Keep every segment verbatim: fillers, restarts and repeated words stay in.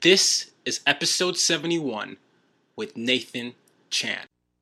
This is episode seventy-one with Nathan Chan.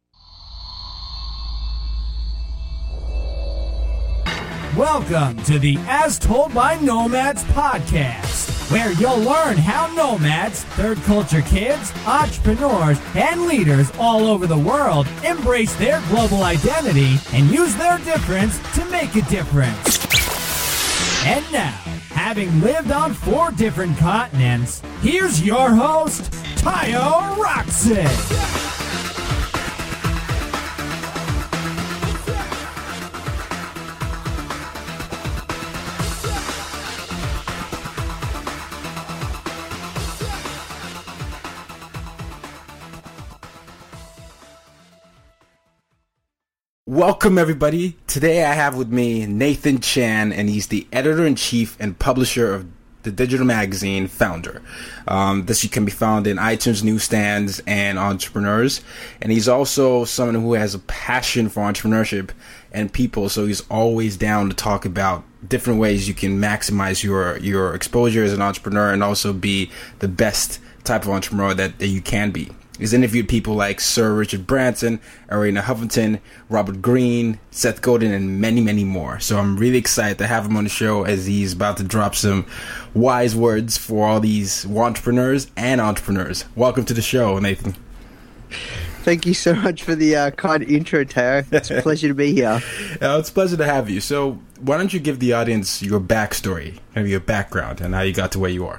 Welcome to the As Told by Nomads podcast, where you'll learn how nomads, third culture kids, entrepreneurs, and leaders all over the world embrace their global identity and use their difference to make a difference. And now, having lived on four different continents, here's your host, Tayo Rockson. Welcome, everybody. Today I have with me Nathan Chan, and he's the editor-in-chief and publisher of the digital magazine Founder. Um, this can be found in iTunes newsstands and entrepreneurs. And he's also someone who has a passion for entrepreneurship and people, so he's always down to talk about different ways you can maximize your, your exposure as an entrepreneur and also be the best type of entrepreneur that, that you can be. He's interviewed people like Sir Richard Branson, Arianna Huffington, Robert Greene, Seth Godin, and many, many more. So I'm really excited to have him on the show as he's about to drop some wise words for all these entrepreneurs and entrepreneurs. Welcome to the show, Nathan. Thank you so much for the uh, kind intro, Tara. It's a pleasure to be here. Uh, it's a pleasure to have you. So why don't you give the audience your backstory, maybe your background, and how you got to where you are?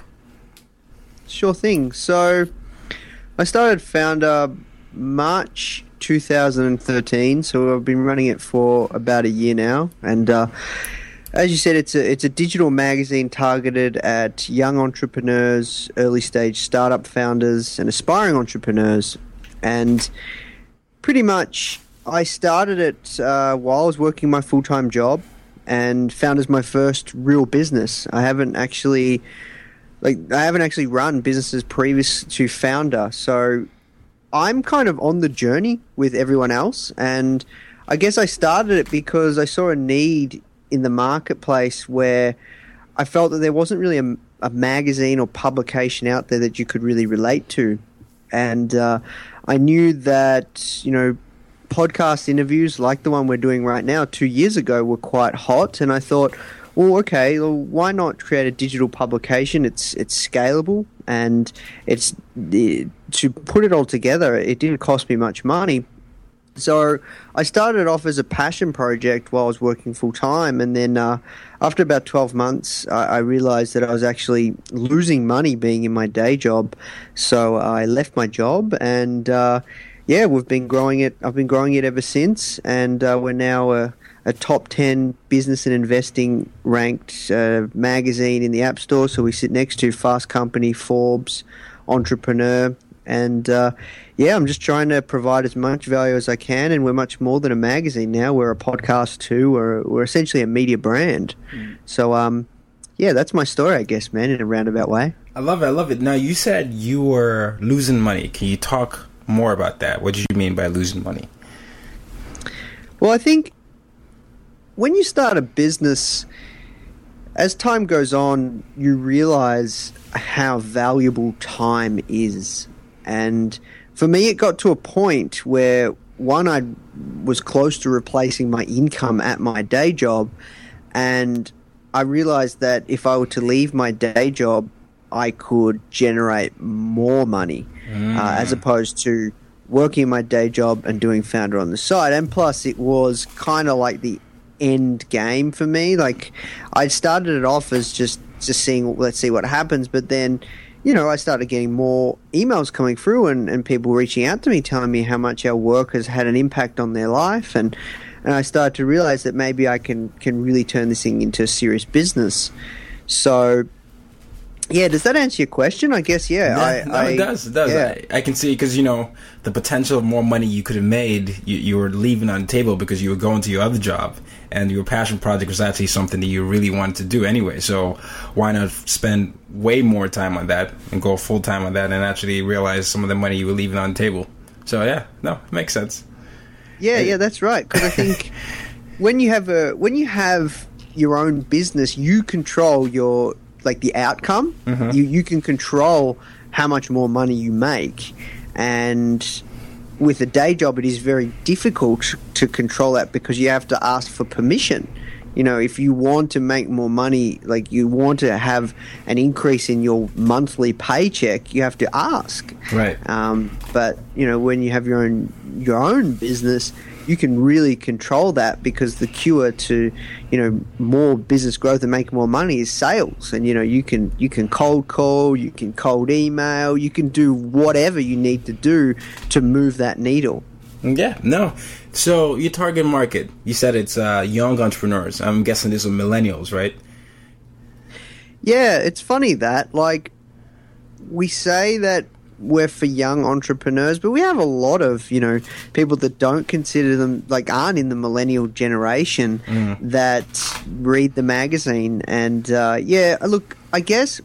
Sure thing. So I started Founder March two thousand thirteen, so I've been running it for about a year now. And uh, as you said, it's a it's a digital magazine targeted at young entrepreneurs, early stage startup founders, and aspiring entrepreneurs. And pretty much, I started it uh, while I was working my full time job, and Founder's my first real business. I haven't actually. Like, I haven't actually run businesses previous to Founder, so I'm kind of on the journey with everyone else, and I guess I started it because I saw a need in the marketplace where I felt that there wasn't really a, a magazine or publication out there that you could really relate to, and uh, I knew that, you know, podcast interviews like the one we're doing right now two years ago were quite hot, and I thought, well, okay, well, why not create a digital publication? It's it's scalable, and it's it, to put it all together, it didn't cost me much money. So I started off as a passion project while I was working full time, and then uh, after about twelve months, I, I realized that I was actually losing money being in my day job. So I left my job, and uh, yeah, we've been growing it. I've been growing it ever since, and uh, we're now a a top ten business and investing ranked uh, magazine in the App Store. So we sit next to Fast Company, Forbes, Entrepreneur. And uh, yeah, I'm just trying to provide as much value as I can. And we're much more than a magazine now. We're a podcast too. We're, we're essentially a media brand. Mm. So um, yeah, that's my story, I guess, man, in a roundabout way. I love it. I love it. Now, you said you were losing money. Can you talk more about that? What did you mean by losing money? Well, I think when you start a business, as time goes on, you realize how valuable time is. And for me, it got to a point where, one, I was close to replacing my income at my day job. And I realized that if I were to leave my day job, I could generate more money mm. uh, as opposed to working in my day job and doing Founder on the side. And plus, it was kind of like the end game for me. Like, I started it off as just just seeing, let's see what happens, but then, you know, I started getting more emails coming through and, and people reaching out to me telling me how much our work has had an impact on their life, and and I started to realize that maybe I can can really turn this thing into a serious business. So yeah, does that answer your question? I guess, yeah. No, I, no I, it does. It does. Yeah. I, I can see, because, you know, the potential of more money you could have made, you, you were leaving on the table because you were going to your other job, and your passion project was actually something that you really wanted to do anyway. So why not spend way more time on that and go full time on that and actually realize some of the money you were leaving on the table? So yeah, no, it makes sense. Yeah, yeah, that's right. Because I think when you have a when you have your own business, you control your like the outcome. Mm-hmm. You you can control how much more money you make. And with a day job, it is very difficult to control that because you have to ask for permission. You know, if you want to make more money, like you want to have an increase in your monthly paycheck, you have to ask. Right. Um, but you know, when you have your own your own business, you can really control that because the cure to, you know, more business growth and making more money is sales. And you know, you can you can cold call, you can cold email, you can do whatever you need to do to move that needle. Yeah, no. So your target market, you said it's uh, young entrepreneurs. I'm guessing these are millennials, right? Yeah, it's funny that, like, we say that we're for young entrepreneurs, but we have a lot of, you know, people that don't consider them, like, aren't in the millennial generation mm. that read the magazine. And, uh, yeah, look, I guess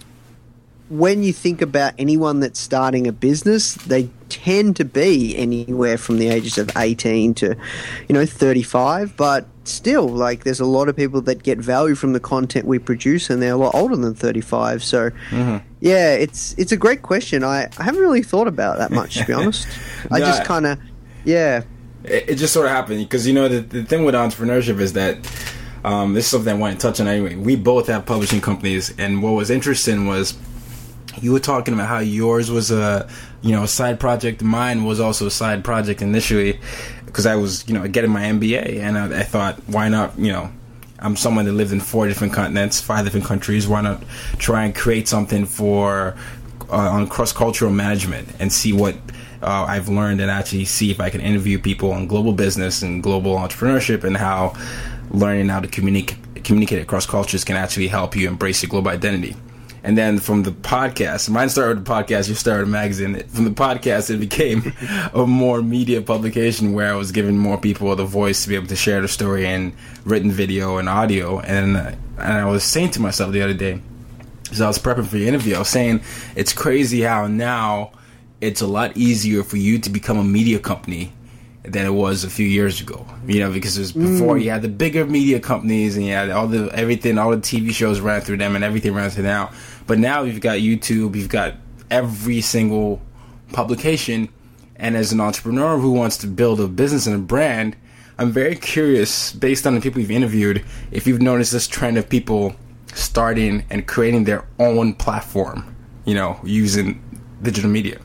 when you think about anyone that's starting a business, they tend to be anywhere from the ages of eighteen to, you know, thirty-five. But still, like, there's a lot of people that get value from the content we produce, and they're a lot older than thirty-five. So, mm-hmm. yeah, it's it's a great question. I, I haven't really thought about that much, to be honest. I no, just kind of, yeah. It, it just sort of happened because, you know, the, the thing with entrepreneurship is that um, this is something I want to touch on anyway. We both have publishing companies, and what was interesting was you were talking about how yours was a, you know, a side project. Mine was also a side project initially because I was, you know, getting my M B A, and I, I thought, why not, you know, I'm someone that lived in four different continents, five different countries. Why not try and create something for uh, on cross-cultural management and see what uh, I've learned, and actually see if I can interview people on global business and global entrepreneurship, and how learning how to communicate communicate across cultures can actually help you embrace your global identity. And then from the podcast, mine started with the podcast, you started a magazine. From the podcast, it became a more media publication where I was giving more people the voice to be able to share the story in written video and audio. And, uh, and I was saying to myself the other day, as I was prepping for the interview, I was saying, it's crazy how now it's a lot easier for you to become a media company than it was a few years ago, you know, because it was before mm. you had the bigger media companies and you had all the everything, all the T V shows ran through them and everything ran through now. But now you've got YouTube, you've got every single publication, and as an entrepreneur who wants to build a business and a brand, I'm very curious, based on the people you've interviewed, if you've noticed this trend of people starting and creating their own platform, you know, using digital media.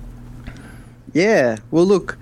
Yeah, well, look,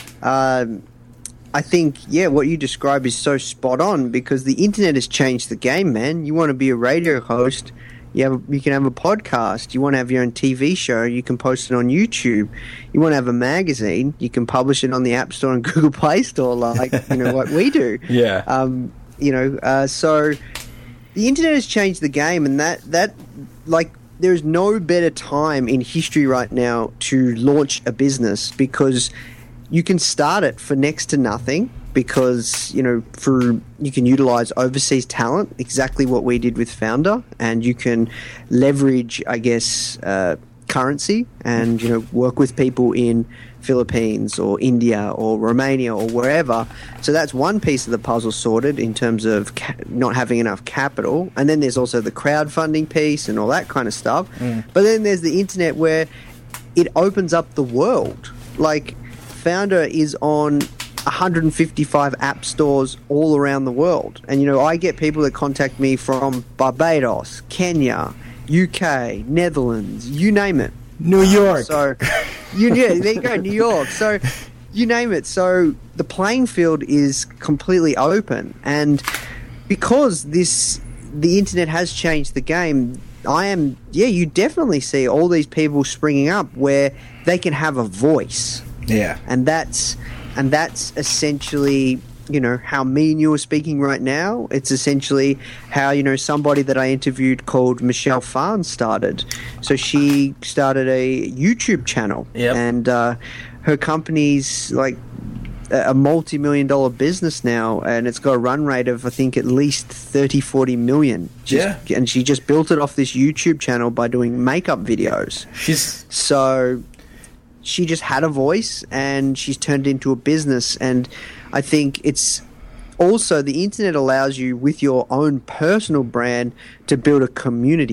Um, I think, yeah, what you describe is so spot on because the internet has changed the game, man. You want to be a radio host, you have you can have a podcast. You want to have your own T V show, you can post it on YouTube. You want to have a magazine, you can publish it on the App Store and Google Play Store, like, you know, what we do. Yeah. Um, you know, uh, so the internet has changed the game, and that, that like, there's no better time in history right now to launch a business because you can start it for next to nothing because, you know, for you can utilize overseas talent, exactly what we did with Founder, and you can leverage, I guess, uh, currency and, you know, work with people in Philippines or India or Romania or wherever. So that's one piece of the puzzle sorted in terms of ca- not having enough capital. And then there's also the crowdfunding piece and all that kind of stuff. Mm. But then there's the internet where it opens up the world. Like, Founder is on one hundred fifty-five app stores all around the world. And, you know, I get people that contact me from Barbados, Kenya, U K, Netherlands, you name it. New York. So, you, yeah, there you go, New York. So, you name it. So, the playing field is completely open. And because this, the internet has changed the game, I am, yeah, you definitely see all these people springing up where they can have a voice. Yeah. And that's and that's essentially, you know, how me and you are speaking right now. It's essentially how, you know, somebody that I interviewed called Michelle Farn started. So she started a YouTube channel. Yep. And uh, her company's like a multi-million dollar business now, and it's got a run rate of, I think, at least thirty, forty million. Just, yeah. And she just built it off this YouTube channel by doing makeup videos. She's... So... she just had a voice and she's turned it into a business. And I think it's also the internet allows you with your own personal brand to build a community.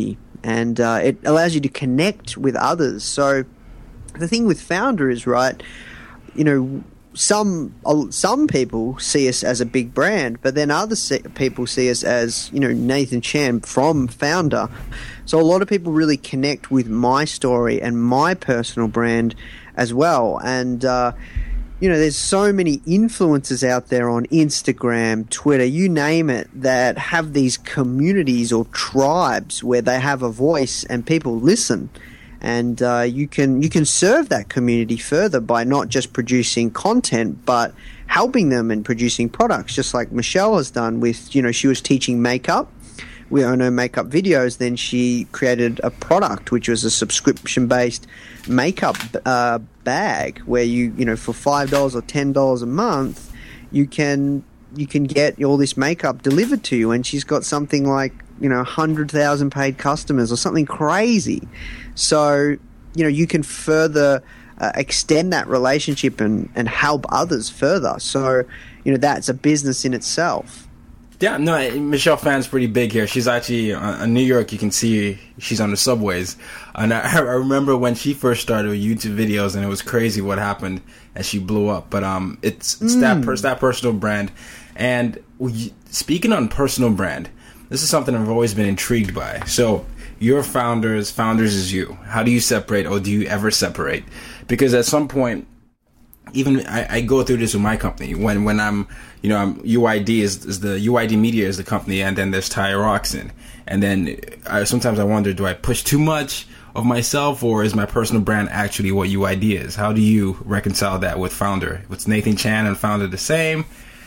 and uh, it allows you to connect with others. So the thing with Foundr is, right, you know, some some people see us as a big brand, but then other se- people see us as, you know, Nathan Chan from Foundr. So a lot of people really connect with my story and my personal brand as well. And uh, you know, there's so many influencers out there on Instagram, Twitter, you name it, that have these communities or tribes where they have a voice and people listen. And uh, you can you can serve that community further by not just producing content, but helping them and producing products, just like Michelle has done with, you know, she was teaching makeup. We own her makeup videos. Then she created a product, which was a subscription-based makeup uh, bag, where you, you know, for five dollars or ten dollars a month, you can you can get all this makeup delivered to you. And she's got something like, you know, one hundred thousand paid customers or something crazy. So, you know, you can further uh, extend that relationship and, and help others further. So, you know, that's a business in itself. Yeah, no, Michelle Phan's pretty big here. She's actually uh, in New York. You can see she's on the subways. And I, I remember when she first started with YouTube videos, and it was crazy what happened as she blew up. But um, it's, it's mm. that per- that personal brand. And we, speaking on personal brand, this is something I've always been intrigued by. So your founders, founders is you. How do you separate, or do you ever separate? Because at some point, even I, I go through this with my company. When when I'm, you know, I'm, U I D is, is the U I D Media is the company, and then there's Thyroxin. And then I, sometimes I wonder, do I push too much of myself, or is my personal brand actually what U I D is? How do you reconcile that with Foundr? Was Nathan Chan and Foundr the same?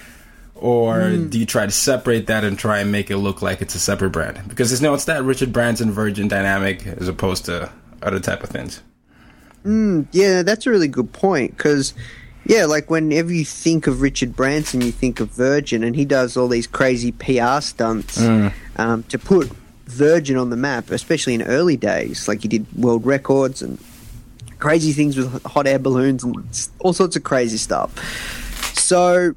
Or mm. do you try to separate that and try and make it look like it's a separate brand? Because it's, you know, it's that Richard Branson Virgin dynamic as opposed to other type of things. Mm, yeah, that's a really good point. Because, yeah, like whenever you think of Richard Branson, you think of Virgin, and he does all these crazy P R stunts mm. um, to put Virgin on the map, especially in early days. Like he did world records and crazy things with hot air balloons and all sorts of crazy stuff. So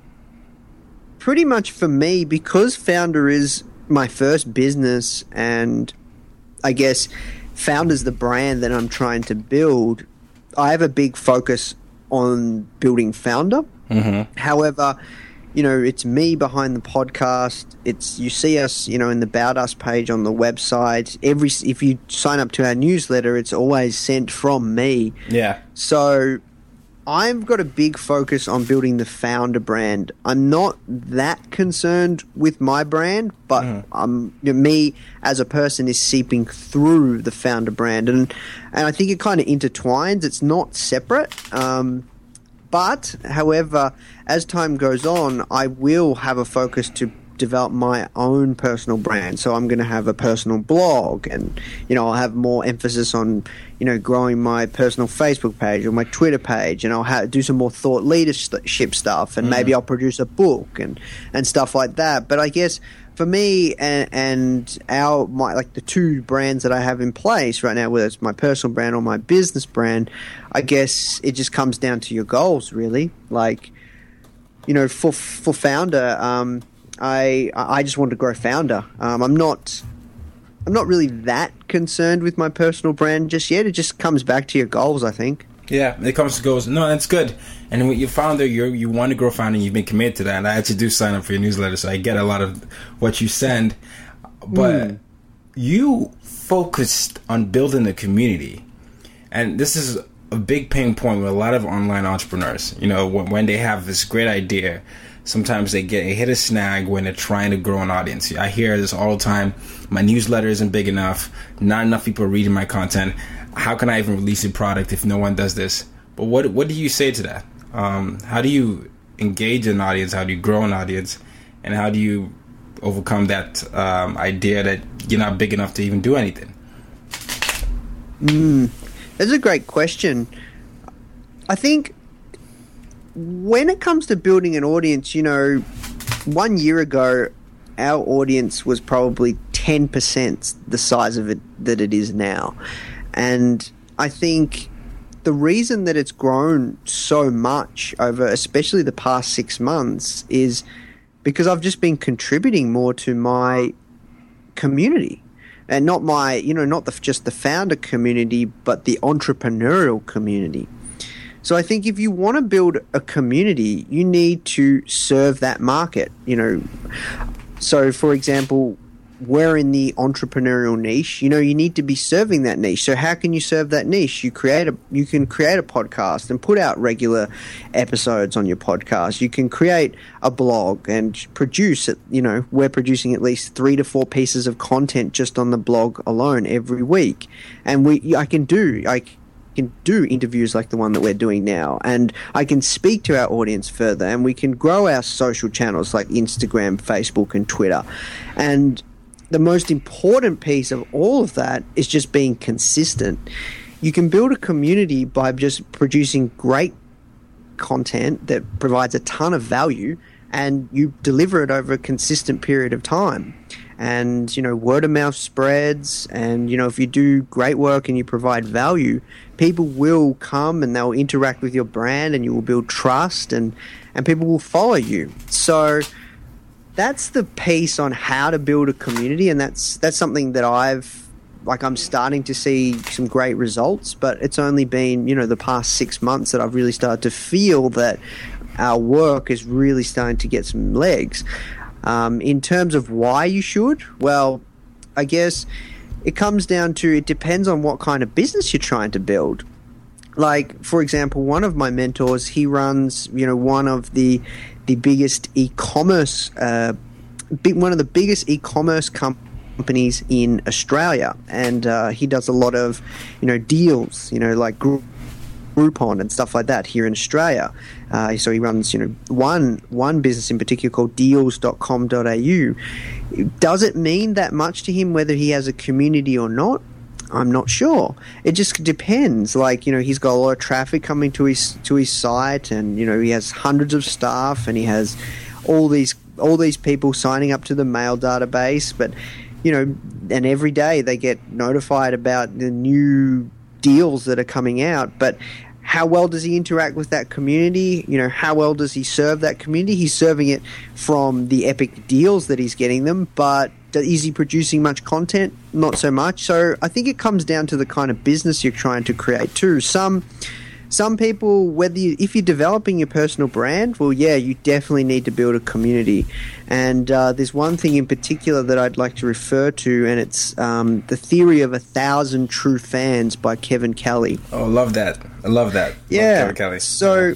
pretty much for me, because Foundr is my first business, and I guess Foundr's the brand that I'm trying to build, I have a big focus on building Foundr. Mm-hmm. However, you know, it's me behind the podcast. It's, you see us, you know, in the About Us page on the website. Every if you sign up to our newsletter, it's always sent from me. Yeah. So I've got a big focus on building the Foundr brand. I'm not that concerned with my brand, but mm. um, you know, me as a person is seeping through the Foundr brand, and and I think it kind of intertwines. It's not separate. Um, but, however, as time goes on, I will have a focus to develop my own personal brand. So I'm going to have a personal blog, and, you know, I'll have more emphasis on, you know, growing my personal Facebook page or my Twitter page, and I'll ha- do some more thought leadership stuff, and mm. maybe I'll produce a book and, and stuff like that. But I guess for me and, and our, my, like the two brands that I have in place right now, whether it's my personal brand or my business brand, I guess it just comes down to your goals, really. Like, you know, for, for Foundr, um, I I just want to grow Foundr. Um, I'm not I'm not really that concerned with my personal brand just yet. It just comes back to your goals, I think. Yeah, it comes to goals. No, that's good. And when you Foundr, you you want to grow Foundr, and you've been committed to that. And I actually do sign up for your newsletter, so I get a lot of what you send. But mm. you focused on building a community, and this is a big pain point with a lot of online entrepreneurs. You know, when, when they have this great idea, sometimes they get hit a snag when they're trying to grow an audience. I hear this all the time. My newsletter isn't big enough. Not enough people are reading my content. How can I even release a product if no one does this? But what what do you say to that? Um, how do you engage an audience? How do you grow an audience? And how do you overcome that um, idea that you're not big enough to even do anything? Mm, that's a great question. I think when it comes to building an audience, you know, one year ago, our audience was probably ten percent the size of it that it is now. And I think the reason that it's grown so much over, especially the past six months, is because I've just been contributing more to my community. and not my, you know, not the, just the founder community, but the entrepreneurial community. So I think if you want to build a community, you need to serve that market, you know. So, for example, we're in the entrepreneurial niche. You know, you need to be serving that niche. So how can you serve that niche? You create a, you can create a podcast and put out regular episodes on your podcast. You can create a blog and produce it. You know, we're producing at least three to four pieces of content just on the blog alone every week. And we, I can do, I can do interviews like the one that we're doing now, and I can speak to our audience further, and we can grow our social channels like Instagram, Facebook, and Twitter. And the most important piece of all of that is just being consistent. You can build a community by just producing great content that provides a ton of value, and you deliver it over a consistent period of time. And, you know, word of mouth spreads, and, you know, if you do great work and you provide value, people will come and they'll interact with your brand, and you will build trust, and, and people will follow you. So that's the piece on how to build a community, and that's that's something that I've, like, I'm starting to see some great results, but it's only been, you know, the past six months that I've really started to feel that our work is really starting to get some legs. Um, in terms of why you should, well, I guess it comes down to, it depends on what kind of business you're trying to build. Like, for example, one of my mentors, he runs, you know, one of the the biggest e-commerce, uh, big, one of the biggest e-commerce companies in Australia, and uh, he does a lot of, you know, deals, you know, like Groupon and stuff like that here in Australia. Uh, so he runs, you know, one one business in particular called deals dot com dot a u. Does it mean that much to him whether he has a community or not? I'm not sure. It just depends. Like, you know, he's got a lot of traffic coming to his to his site, and, you know, he has hundreds of staff, and he has all these all these people signing up to the mail database. But, you know, and every day they get notified about the new deals that are coming out. But how well does he interact with that community? You know, how well does he serve that community? He's serving it from the epic deals that he's getting them, but is he producing much content? Not so much. So I think it comes down to the kind of business you're trying to create too. Some some people, whether you, if you're developing your personal brand, well, yeah, you definitely need to build a community. And uh, there's one thing in particular that I'd like to refer to, and it's um, the theory of a thousand true fans by Kevin Kelly. Oh, love that. I love that. Yeah. Love Kevin Kelly. So,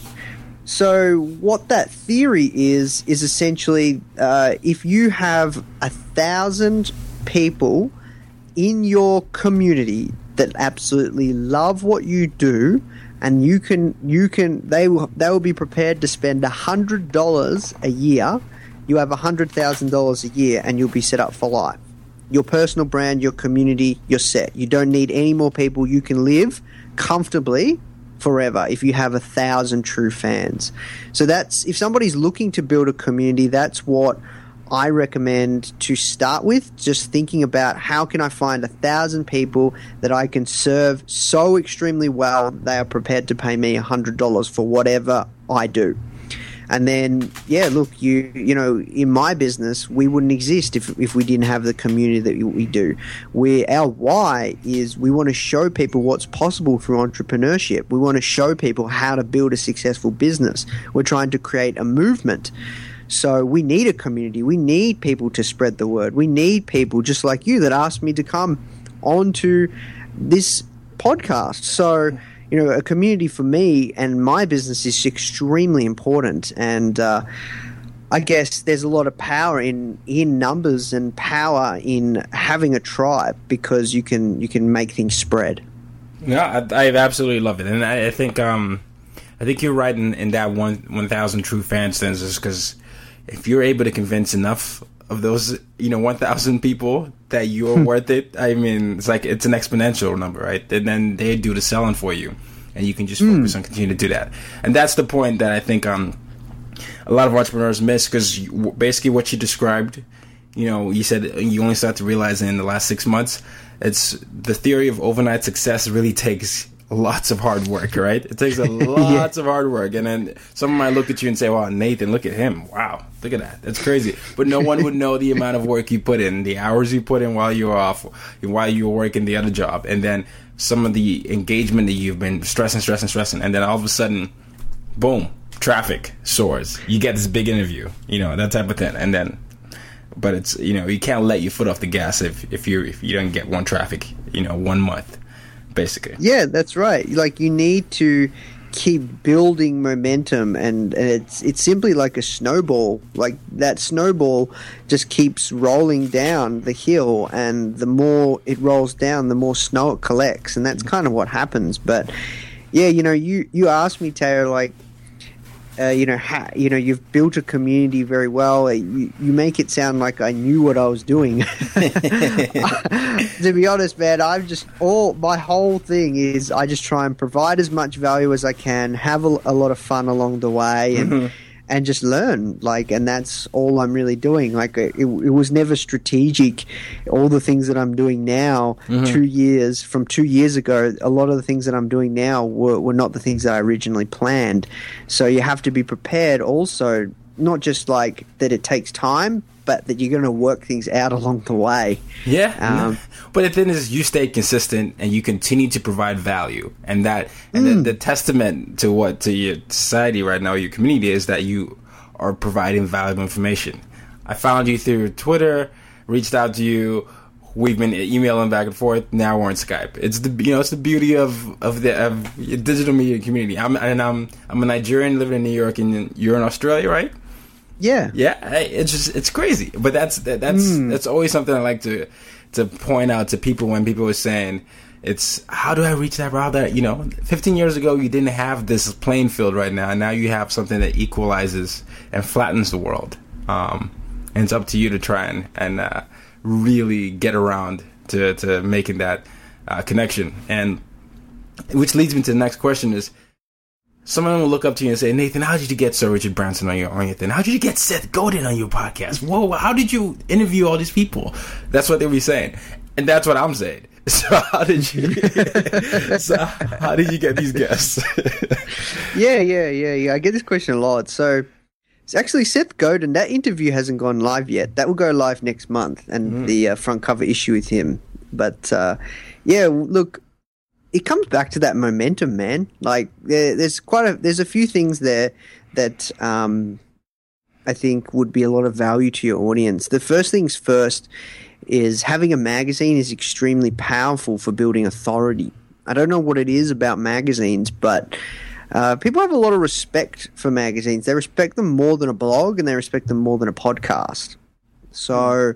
so what that theory is, is essentially uh, if you have a thousand people in your community that absolutely love what you do, and you can, you can, they will, they will be prepared to spend a hundred dollars a year. You have a hundred thousand dollars a year, and you'll be set up for life. Your personal brand, your community, you're set. You don't need any more people. You can live comfortably forever if you have a thousand true fans. So that's, if somebody's looking to build a community, that's what I recommend to start with. Just thinking about, how can I find a thousand people that I can serve so extremely well they are prepared to pay me a hundred dollars for whatever I do. And then, yeah, look, you you know, in my business, we wouldn't exist if if we didn't have the community that we do. We, our why is we want to show people what's possible through entrepreneurship. We want to show people how to build a successful business. We're trying to create a movement. So we need a community. We need people to spread the word. We need people just like you that asked me to come onto this podcast. So, you know, a community for me and my business is extremely important. And uh, I guess there's a lot of power in, in numbers and power in having a tribe, because you can you can make things spread. No, I, I absolutely love it, and I, I think um, I think you're right in, in that one one thousand true fan stances, because if you're able to convince enough of those, you know, one thousand people that you're worth it, I mean, it's like, it's an exponential number, right? And then they do the selling for you, and you can just focus mm. on continuing to do that. And that's the point that I think um, a lot of entrepreneurs miss, because basically what you described, you know, you said you only start to realize it in the last six months. It's the theory of overnight success really takes lots of hard work, right? It takes a lots yeah. of hard work. And then someone might look at you and say, wow, Nathan, look at him. Wow, look at that. That's crazy. But no one would know the amount of work you put in, the hours you put in while you were off, while you were working the other job. And then some of the engagement that you've been stressing, stressing, stressing. And then all of a sudden, boom, traffic soars. You get this big interview, you know, that type of thing. And then, but it's, you know, you can't let your foot off the gas if, if you if you don't get one traffic, you know, one month. Basically. Yeah, that's right. Like, you need to keep building momentum, and, and it's it's simply like a snowball. Like, that snowball just keeps rolling down the hill, and the more it rolls down, the more snow it collects, and that's kind of what happens. But yeah, you know, you you asked me, Taylor, like, Uh, you know, ha- you know, you've built a community very well. You, you make it sound like I knew what I was doing. To be honest, man, I'm just all my whole thing is I just try and provide as much value as I can, have a, a lot of fun along the way, and mm-hmm. and just learn. Like, and that's all I'm really doing. Like, it, it was never strategic. All the things that I'm doing now, mm-hmm. two years from two years ago, a lot of the things that I'm doing now were, were not the things that I originally planned. So you have to be prepared also, not just like that it takes time, but that you're going to work things out along the way. Yeah. Um, but the thing is, you stay consistent and you continue to provide value. And that, and mm. the, the testament to what, to your society right now, your community, is that you are providing valuable information. I found you through Twitter, reached out to you. We've been emailing back and forth. Now we're on Skype. It's the, you know, it's the beauty of, of the of digital media community. I'm, and I'm, I'm a Nigerian living in New York, and you're in Australia, right? Yeah, yeah, it's just it's crazy, but that's that, that's mm. that's always something I like to to point out to people when people are saying, it's how do I reach that route? That, you know, fifteen years ago you didn't have this playing field right now, and now you have something that equalizes and flattens the world. Um, and it's up to you to try and and uh, really get around to to making that uh, connection. And which leads me to the next question: is someone will look up to you and say, Nathan, how did you get Sir Richard Branson on your on your thing? How did you get Seth Godin on your podcast? Whoa, how did you interview all these people? That's what they'll be saying. And that's what I'm saying. So how did you so how did you get these guests? yeah, yeah, yeah, yeah. I get this question a lot. So it's actually Seth Godin. That interview hasn't gone live yet. That will go live next month, and mm. the uh, front cover issue with him. But uh, yeah, look, it comes back to that momentum, man. Like, there, there's quite a there's a few things there that um, I think would be a lot of value to your audience. The first things first is having a magazine is extremely powerful for building authority. I don't know what it is about magazines, but uh, people have a lot of respect for magazines. They respect them more than a blog, and they respect them more than a podcast. So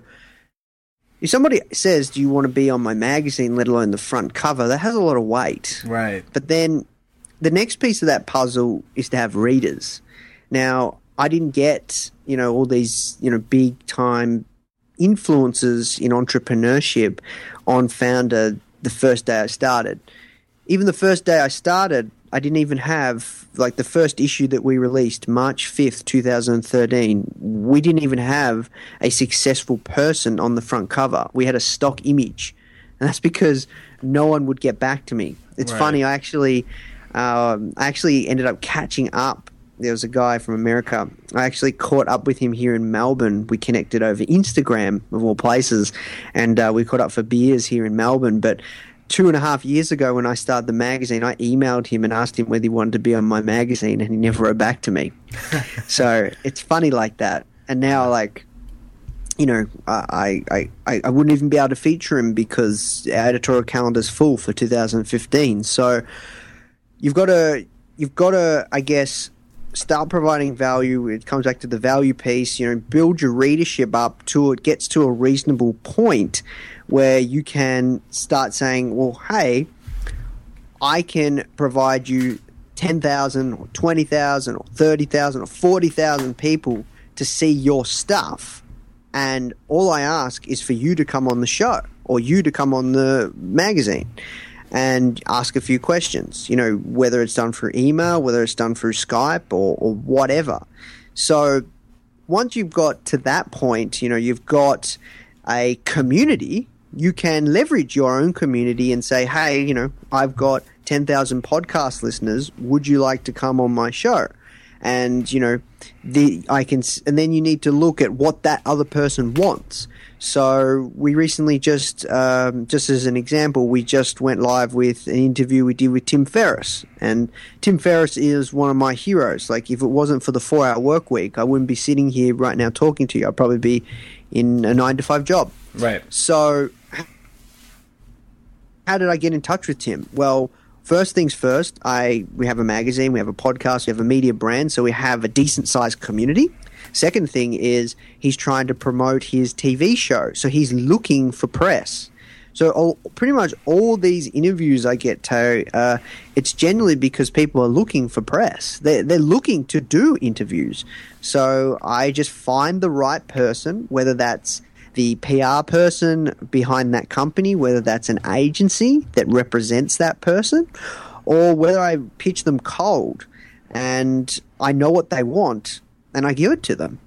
if somebody says, do you want to be on my magazine, let alone the front cover, that has a lot of weight. Right. But then the next piece of that puzzle is to have readers. Now, I didn't get, you know, all these, you know, big time influences in entrepreneurship on Founder the first day I started. Even the first day I started, I didn't even have, like, the first issue that we released, March fifth, twenty thirteen, we didn't even have a successful person on the front cover. We had a stock image. And that's because no one would get back to me. It's right. funny, I actually, um, I actually ended up catching up. There was a guy from America. I actually caught up with him here in Melbourne. We connected over Instagram, of all places, and uh, we caught up for beers here in Melbourne. But two and a half years ago when I started the magazine, I emailed him and asked him whether he wanted to be on my magazine, and he never wrote back to me. So it's funny like that. And now, like, you know, I, I, I, I wouldn't even be able to feature him because our editorial calendar's full for two thousand fifteen. So you've got to, you've got to, I guess, start providing value. It comes back to the value piece, you know, build your readership up till it gets to a reasonable point where you can start saying, well, hey, I can provide you ten thousand or twenty thousand or thirty thousand or forty thousand people to see your stuff. And all I ask is for you to come on the show or you to come on the magazine and ask a few questions, you know, whether it's done through email, whether it's done through Skype or, or whatever. So once you've got to that point, you know, you've got a community, you can leverage your own community and say, hey, you know, I've got ten thousand podcast listeners. Would you like to come on my show? And, you know, the I can, and then you need to look at what that other person wants. So we recently just, um, just as an example, we just went live with an interview we did with Tim Ferriss. And Tim Ferriss is one of my heroes. Like, if it wasn't for the four-hour work week, I wouldn't be sitting here right now talking to you. I'd probably be in a nine to five job. Right. So how did I get in touch with Tim? Well, first things first, I we have a magazine, we have a podcast, we have a media brand, so we have a decent-sized community. Second thing is he's trying to promote his T V show, so he's looking for press. So all, pretty much all these interviews I get to, uh, it's generally because people are looking for press. They're, they're looking to do interviews. So I just find the right person, whether that's the P R person behind that company, whether that's an agency that represents that person, or whether I pitch them cold and I know what they want and I give it to them.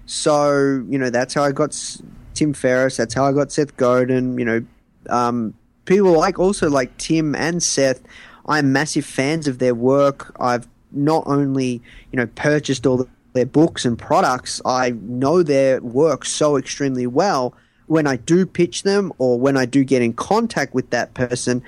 So, you know, that's how I got Tim Ferriss. That's how I got Seth Godin. You know, um, people like also like Tim and Seth. I'm massive fans of their work. I've not only, you know, purchased all the their books and products, I know their work so extremely well. When I do pitch them or when I do get in contact with that person,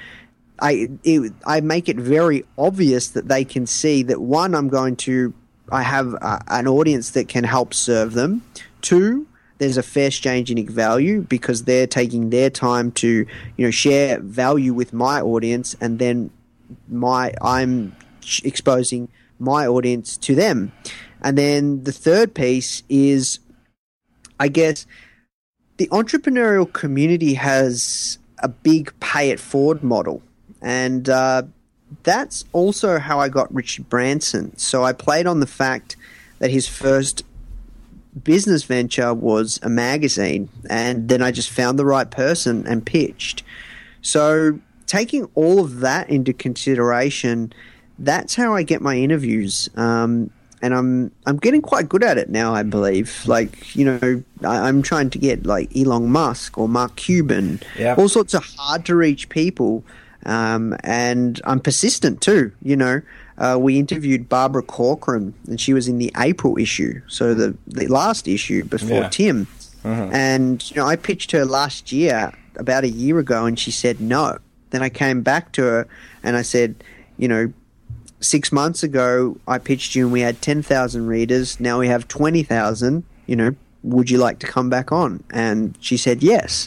I it, I make it very obvious that they can see that, one, I'm going to I have a, an audience that can help serve them. Two, there's a fair exchange in value because they're taking their time to, you know, share value with my audience, and then my I'm exposing my audience to them. And then the third piece is, I guess, the entrepreneurial community has a big pay it forward model. And uh, that's also how I got Richard Branson. So I played on the fact that his first business venture was a magazine, and then I just found the right person and pitched. So taking all of that into consideration, that's how I get my interviews. Um, And I'm I'm getting quite good at it now, I believe. Like, you know, I, I'm trying to get like Elon Musk or Mark Cuban, yep. all sorts of hard to reach people. Um, and I'm persistent too. You know, uh, we interviewed Barbara Corcoran, and she was in the April issue, so the the last issue before yeah. Tim. Uh-huh. And you know, I pitched her last year, about a year ago, and she said no. Then I came back to her and I said, you know, six months ago, I pitched you and we had ten thousand readers. Now we have twenty thousand. You know, would you like to come back on? And she said yes.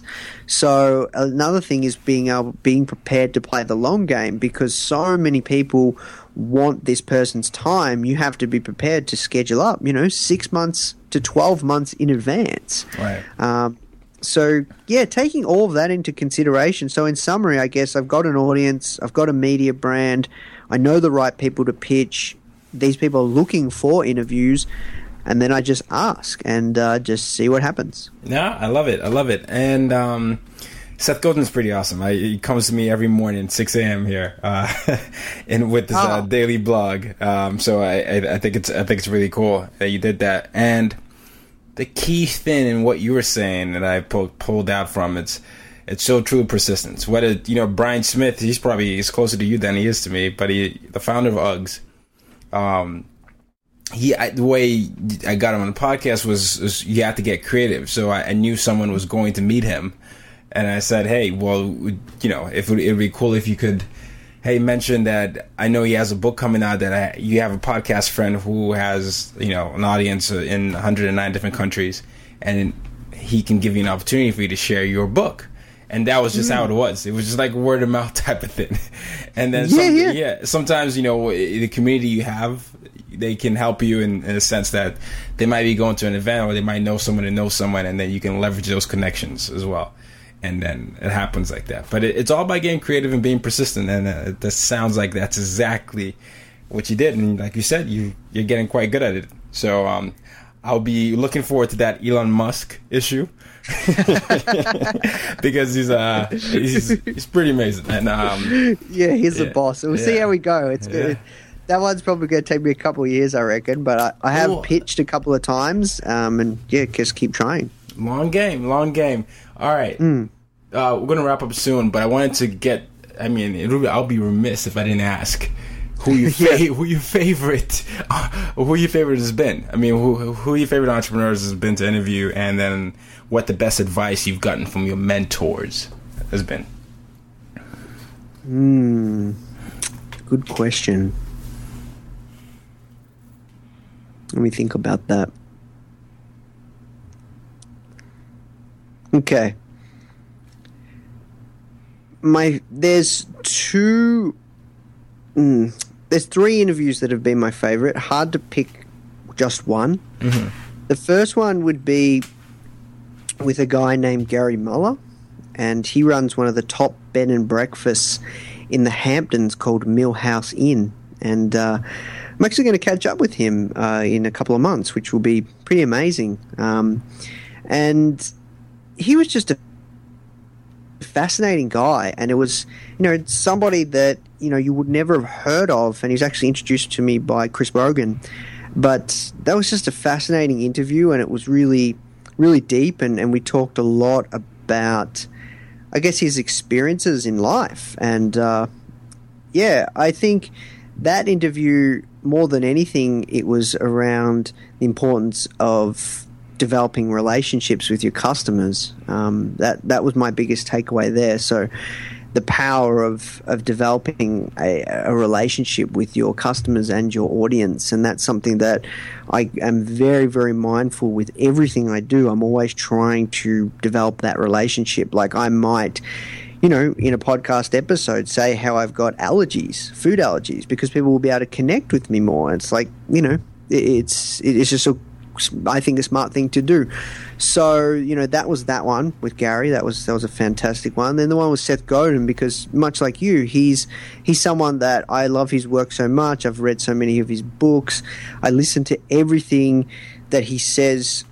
So another thing is being able, being prepared to play the long game, because so many people want this person's time. You have to be prepared to schedule up, you know, six months to twelve months in advance. Right. Um, so, yeah, taking all of that into consideration. So in summary, I guess I've got an audience, I've got a media brand, I know the right people to pitch. These people are looking for interviews, and then I just ask and uh, just see what happens. Yeah, I love it. I love it. And um, Seth Godin's pretty awesome. I, he comes to me every morning, six a.m. here, uh, and with his uh, Oh. daily blog. Um, so I, I, I think it's I think it's really cool that you did that. And the key thing in what you were saying that I pulled pulled out from it's. It's so true, persistence. Whether, you know, Brian Smith, he's probably he's closer to you than he is to me, but he, the founder of Uggs, um, he, I, the way I got him on the podcast was, was you had to get creative. So I, I knew someone was going to meet him, and I said, hey, well, you know, if it would be cool if you could, hey, mention that I know he has a book coming out, that I, you have a podcast friend who has, you know, an audience in one hundred nine different countries, and he can give you an opportunity for you to share your book. And that was just mm. how it was. It was just like word of mouth type of thing. And then, yeah, some, yeah. yeah, sometimes, you know, the community you have, they can help you in, in a sense that they might be going to an event, or they might know someone who knows someone, and then you can leverage those connections as well. And then it happens like that. But it, it's all about getting creative and being persistent. And uh, that sounds like that's exactly what you did. And like you said, you, you're getting quite good at it. So um, I'll be looking forward to that Elon Musk issue. Because he's uh he's he's pretty amazing, and um yeah he's yeah, the boss. We'll yeah, see how we go. It's yeah. good. That one's probably going to take me a couple of years, I reckon, but I, I have Ooh. pitched a couple of times, um and yeah, just keep trying. Long game, long game. All right, mm. uh, we're gonna wrap up soon, but I wanted to get I mean, it'll, I'll be remiss if I didn't ask who your fa- who your favorite uh, who your favorite has been. I mean, who who your favorite entrepreneurs has been to interview, and then what the best advice you've gotten from your mentors has been. Hmm. Good question. Let me think about that. Okay. My there's two. Mm, there's three interviews that have been my favorite. Hard to pick just one. Mm-hmm. The first one would be with a guy named Gary Muller, and he runs one of the top bed and breakfasts in the Hamptons called Millhouse Inn, and uh, I'm actually going to catch up with him uh, in a couple of months, which will be pretty amazing. Um, and he was just a fascinating guy, and it was, you know, somebody that, you know, you would never have heard of, and he was actually introduced to me by Chris Rogan. But that was just a fascinating interview, and it was really, really deep, and, and we talked a lot about, I guess, his experiences in life. And uh, yeah, I think that interview, more than anything, it was around the importance of developing relationships with your customers. Um, that that was my biggest takeaway there. So the power of, of developing a, a relationship with your customers and your audience, and that's something that I am very, very mindful with everything I do. I'm always trying to develop that relationship. Like I might, you know, in a podcast episode, say how I've got allergies, food allergies, because people will be able to connect with me more. It's like, you know, it's it's just a, I think, a smart thing to do. So, you know, that was that one with Gary. That was that was a fantastic one. Then the one with Seth Godin, because much like you, he's he's someone that I love his work so much. I've read so many of his books. I listen to everything that he says.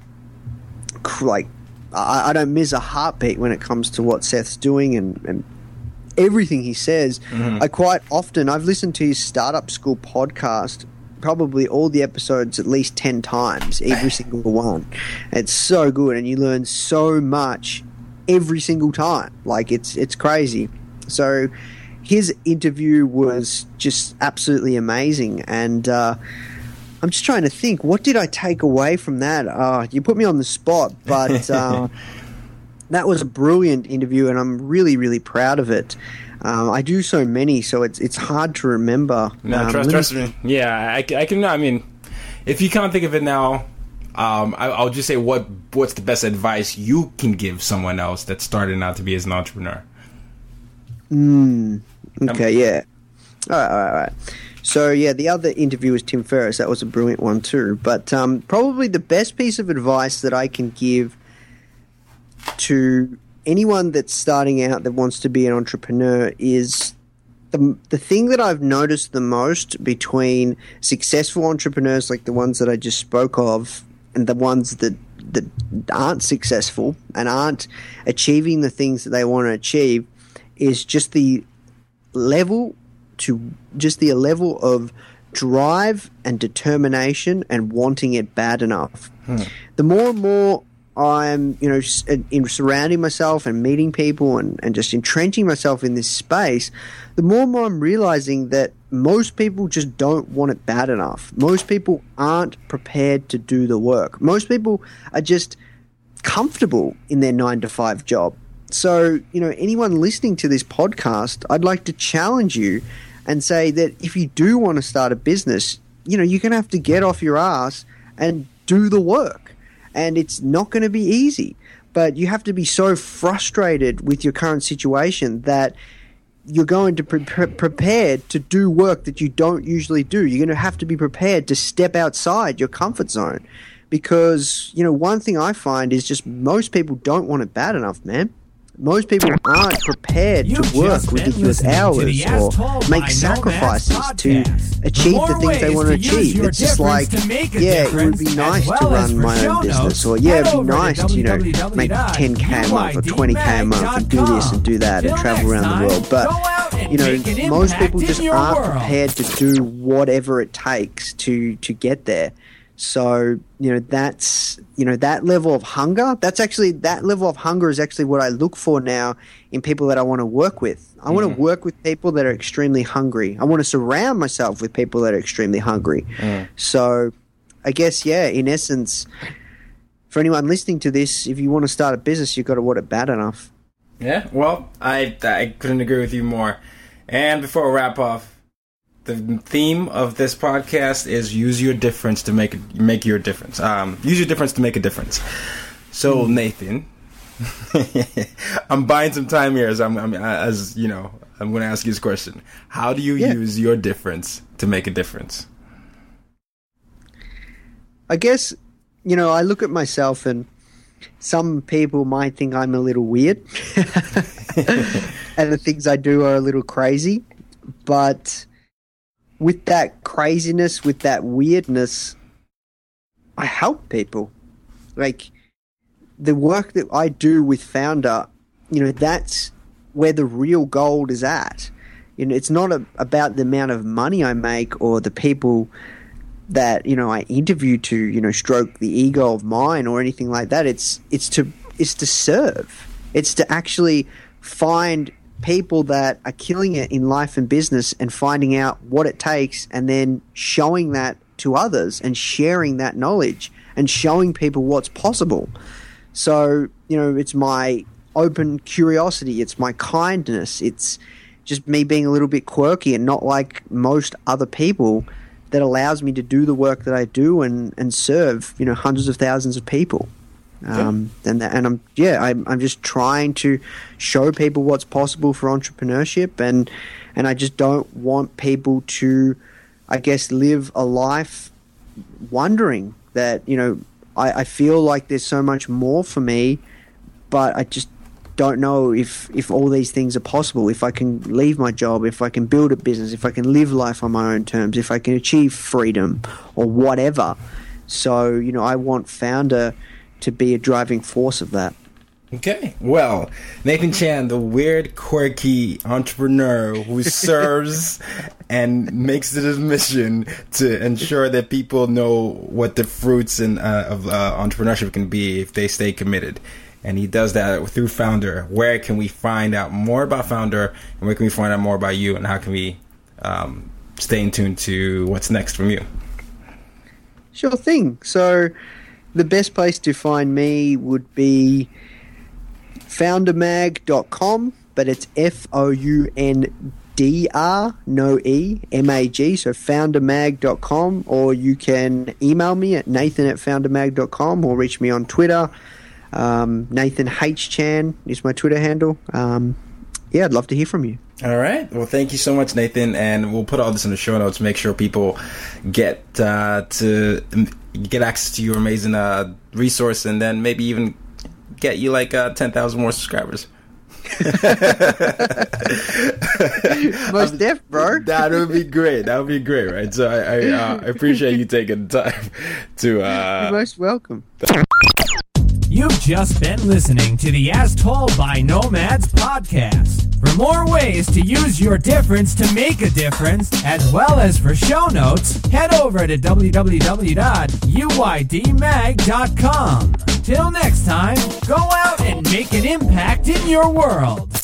Like, I, I don't miss a heartbeat when it comes to what Seth's doing and, and everything he says. Mm-hmm. I quite often, I've listened to his Startup School podcast, probably all the episodes at least ten times, every single one. It's so good, and you learn so much every single time. Like, it's it's crazy. So his interview was just absolutely amazing, and uh, I'm just trying to think, what did I take away from that? Uh, you put me on the spot, but uh, that was a brilliant interview, and I'm really, really proud of it. Um, I do so many, so it's it's hard to remember. No, um, trust, trust me. Yeah, I, I can. I mean, if you can't think of it now, um, I, I'll just say what what's the best advice you can give someone else that's starting out to be as an entrepreneur. Mm, okay, um, yeah. All right, all right, all right. So yeah, the other interview was Tim Ferriss. That was a brilliant one too. But um, probably the best piece of advice that I can give to anyone that's starting out that wants to be an entrepreneur is the the thing that I've noticed the most between successful entrepreneurs like the ones that I just spoke of and the ones that that aren't successful and aren't achieving the things that they want to achieve is just the level to just the level of drive and determination and wanting it bad enough. Hmm. The more and more I'm, you know, in surrounding myself and meeting people and, and just entrenching myself in this space, the more and more I'm realizing that most people just don't want it bad enough. Most people aren't prepared to do the work. Most people are just comfortable in their nine to five job. So, you know, anyone listening to this podcast, I'd like to challenge you and say that if you do want to start a business, you know, you're going to have to get off your ass and do the work. And it's not going to be easy, but you have to be so frustrated with your current situation that you're going to be pre- prepared to do work that you don't usually do. You're going to have to be prepared to step outside your comfort zone because, you know, one thing I find is just most people don't want it bad enough, man. Most people aren't prepared You to work just been ridiculous listening to hours the As or Told make by sacrifices Nomads to podcast. achieve For the more things they ways want to to use achieve. your It's just like, difference to make a yeah, it would be difference, nice as well to as run for my show own business, notes, or yeah, head it'd be over to nice to, you know, make ten K a month or twenty K a month and do this and do that and Till travel next around the time, world. But, go out and you make an know, most impact people in just your aren't world. prepared to do whatever it takes to, to get there. So, you know, that's, you know, that level of hunger, that's actually, that level of hunger is actually what I look for now in people that I want to work with. I mm. want to work with people that are extremely hungry. I want to surround myself with people that are extremely hungry. Mm. So, I guess, yeah, in essence, for anyone listening to this, if you want to start a business, you've got to want it bad enough. Yeah, well, I, I couldn't agree with you more. And before we wrap up, the theme of this podcast is use your difference to make make your difference. Um, use your difference to make a difference. So, mm. Nathan, I'm buying some time here as I'm, I'm as you know, I'm going to ask you this question. How do you yeah. use your difference to make a difference? I guess, you know, I look at myself and some people might think I'm a little weird and the things I do are a little crazy, but with that craziness, with that weirdness, I help people. Like, the work that I do with Foundr, you know, that's where the real gold is at. You know, it's not a, about the amount of money I make or the people that, you know, I interview to, you know, stroke the ego of mine or anything like that. It's it's to it's to serve. It's to actually find people that are killing it in life and business and finding out what it takes and then showing that to others and sharing that knowledge and showing people what's possible. So, you know, it's my open curiosity, it's my kindness, it's just me being a little bit quirky and not like most other people that allows me to do the work that I do and, and serve, you know, hundreds of thousands of people. Um, and that, and I'm yeah I'm I'm just trying to show people what's possible for entrepreneurship, and and I just don't want people to, I guess, live a life wondering that, you know, I, I feel like there's so much more for me, but I just don't know if if all these things are possible, if I can leave my job, if I can build a business, if I can live life on my own terms, if I can achieve freedom or whatever. So, you know, I want Foundr to be a driving force of that. Okay. Well, Nathan Chan, the weird, quirky entrepreneur who serves and makes it his mission to ensure that people know what the fruits and uh, of uh, entrepreneurship can be if they stay committed. And he does that through Foundr. Where can we find out more about Foundr, and where can we find out more about you, and how can we um, stay in tune to what's next from you? Sure thing. So the best place to find me would be foundr mag dot com, but it's F O U N D R, no E, M A G, so foundr mag dot com, or you can email me at nathan at foundr mag dot com, or reach me on Twitter. Um, Nathan H. Chan is my Twitter handle. Um, yeah, I'd love to hear from you. All right. Well, thank you so much, Nathan. And we'll put all this in the show notes. Make sure people get uh, to get access to your amazing uh, resource, and then maybe even get you like uh, ten thousand more subscribers. Most def, bro. That would be great. That would be great, right? So I, I, uh, I appreciate you taking the time to. Uh, You're most welcome. You've just been listening to the As Told by Nomads podcast. For more ways to use your difference to make a difference, as well as for show notes, head over to w w w dot u y d mag dot com. Till next time, go out and make an impact in your world.